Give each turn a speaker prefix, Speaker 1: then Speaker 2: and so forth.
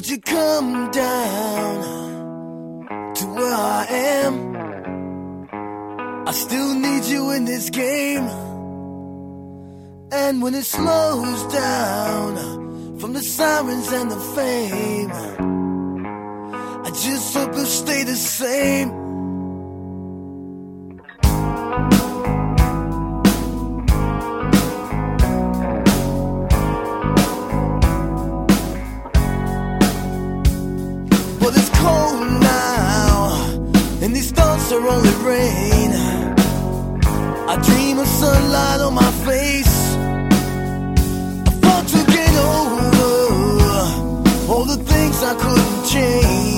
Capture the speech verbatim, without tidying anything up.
Speaker 1: you come down to where I am? I still need you in this game. And when it slows down from the sirens and the fame, I just hope you'll stay the same. Well, it's cold now, and these thoughts are only rain. I dream of sunlight on my face. I fought to get over all the things I couldn't change.